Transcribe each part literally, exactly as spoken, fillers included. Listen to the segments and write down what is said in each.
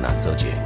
na co dzień.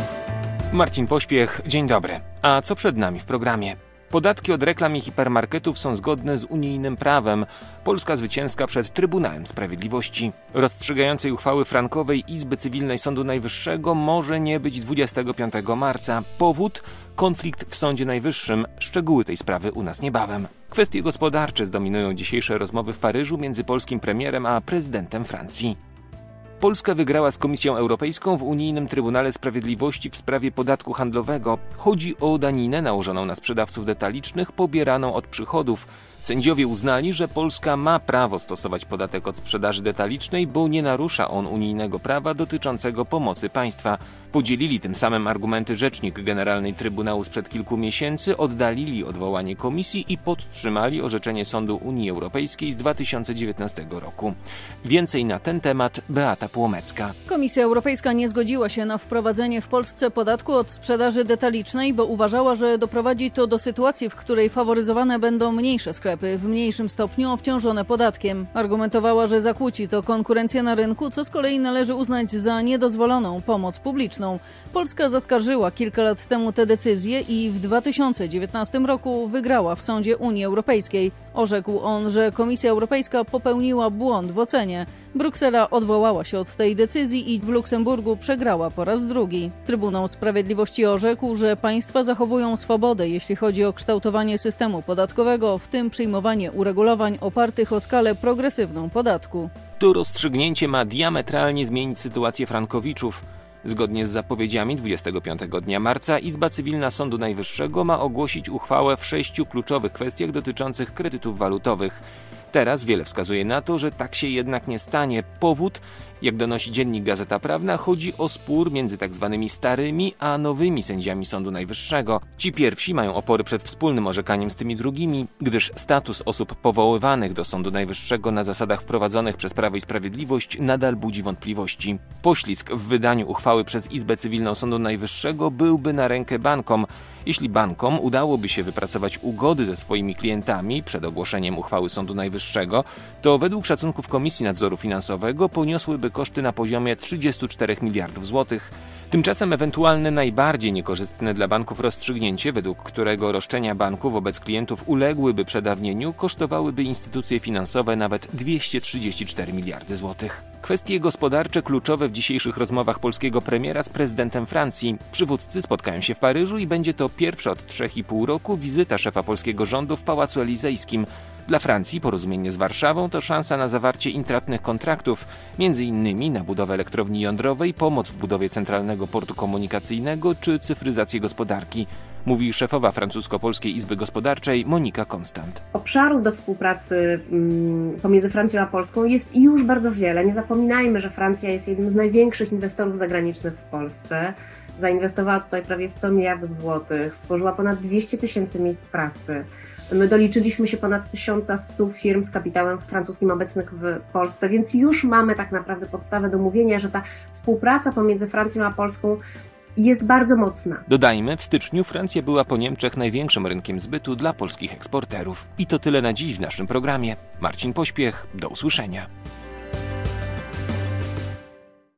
Marcin Pośpiech, dzień dobry. A co przed nami w programie? Podatki od reklam i hipermarketów są zgodne z unijnym prawem. Polska zwycięska przed Trybunałem Sprawiedliwości. Rozstrzygającej uchwały frankowej Izby Cywilnej Sądu Najwyższego może nie być dwudziestego piątego marca. Powód? Konflikt w Sądzie Najwyższym. Szczegóły tej sprawy u nas niebawem. Kwestie gospodarcze zdominują dzisiejsze rozmowy w Paryżu między polskim premierem a prezydentem Francji. Polska wygrała z Komisją Europejską w Unijnym Trybunale Sprawiedliwości w sprawie podatku handlowego. Chodzi o daninę nałożoną na sprzedawców detalicznych pobieraną od przychodów. Sędziowie uznali, że Polska ma prawo stosować podatek od sprzedaży detalicznej, bo nie narusza on unijnego prawa dotyczącego pomocy państwa. Podzielili tym samym argumenty rzecznik Generalnej Trybunału sprzed kilku miesięcy, oddalili odwołanie komisji i podtrzymali orzeczenie Sądu Unii Europejskiej z dwa tysiące dziewiętnastego roku. Więcej na ten temat Beata Płomecka. Komisja Europejska nie zgodziła się na wprowadzenie w Polsce podatku od sprzedaży detalicznej, bo uważała, że doprowadzi to do sytuacji, w której faworyzowane będą mniejsze sklepy, w mniejszym stopniu obciążone podatkiem. Argumentowała, że zakłóci to konkurencję na rynku, co z kolei należy uznać za niedozwoloną pomoc publiczną. Polska zaskarżyła kilka lat temu tę decyzję i w dwa tysiące dziewiętnastym roku wygrała w Sądzie Unii Europejskiej. Orzekł on, że Komisja Europejska popełniła błąd w ocenie. Bruksela odwołała się od tej decyzji i w Luksemburgu przegrała po raz drugi. Trybunał Sprawiedliwości orzekł, że państwa zachowują swobodę, jeśli chodzi o kształtowanie systemu podatkowego, w tym przyjmowanie uregulowań opartych o skalę progresywną podatku. To rozstrzygnięcie ma diametralnie zmienić sytuację frankowiczów. Zgodnie z zapowiedziami dwudziestego piątego dnia marca Izba Cywilna Sądu Najwyższego ma ogłosić uchwałę w sześciu kluczowych kwestiach dotyczących kredytów walutowych. Teraz wiele wskazuje na to, że tak się jednak nie stanie. Powód? Jak donosi dziennik Gazeta Prawna, chodzi o spór między tak zwanymi starymi a nowymi sędziami Sądu Najwyższego. Ci pierwsi mają opory przed wspólnym orzekaniem z tymi drugimi, gdyż status osób powoływanych do Sądu Najwyższego na zasadach wprowadzonych przez Prawo i Sprawiedliwość nadal budzi wątpliwości. Poślizg w wydaniu uchwały przez Izbę Cywilną Sądu Najwyższego byłby na rękę bankom. Jeśli bankom udałoby się wypracować ugody ze swoimi klientami przed ogłoszeniem uchwały Sądu Najwyższego, to według szacunków Komisji Nadzoru Finansowego poniosłyby koszty na poziomie trzydziestu czterech miliardów złotych. Tymczasem ewentualne najbardziej niekorzystne dla banków rozstrzygnięcie, według którego roszczenia banku wobec klientów uległyby przedawnieniu, kosztowałyby instytucje finansowe nawet dwieście trzydzieści cztery miliardy złotych. Kwestie gospodarcze kluczowe w dzisiejszych rozmowach polskiego premiera z prezydentem Francji. Przywódcy spotkają się w Paryżu i będzie to pierwsza od trzech i pół roku wizyta szefa polskiego rządu w Pałacu Elizejskim. Dla Francji porozumienie z Warszawą to szansa na zawarcie intratnych kontraktów, między innymi na budowę elektrowni jądrowej, pomoc w budowie centralnego portu komunikacyjnego czy cyfryzację gospodarki, mówi szefowa francusko-polskiej Izby Gospodarczej Monika Konstant. Obszarów do współpracy mm, pomiędzy Francją a Polską jest już bardzo wiele. Nie zapominajmy, że Francja jest jednym z największych inwestorów zagranicznych w Polsce. Zainwestowała tutaj prawie sto miliardów złotych, stworzyła ponad dwieście tysięcy miejsc pracy. My doliczyliśmy się ponad tysiąc sto firm z kapitałem francuskim obecnych w Polsce, więc już mamy tak naprawdę podstawę do mówienia, że ta współpraca pomiędzy Francją a Polską jest bardzo mocna. Dodajmy, w styczniu Francja była po Niemczech największym rynkiem zbytu dla polskich eksporterów. I to tyle na dziś w naszym programie. Marcin Pośpiech, do usłyszenia.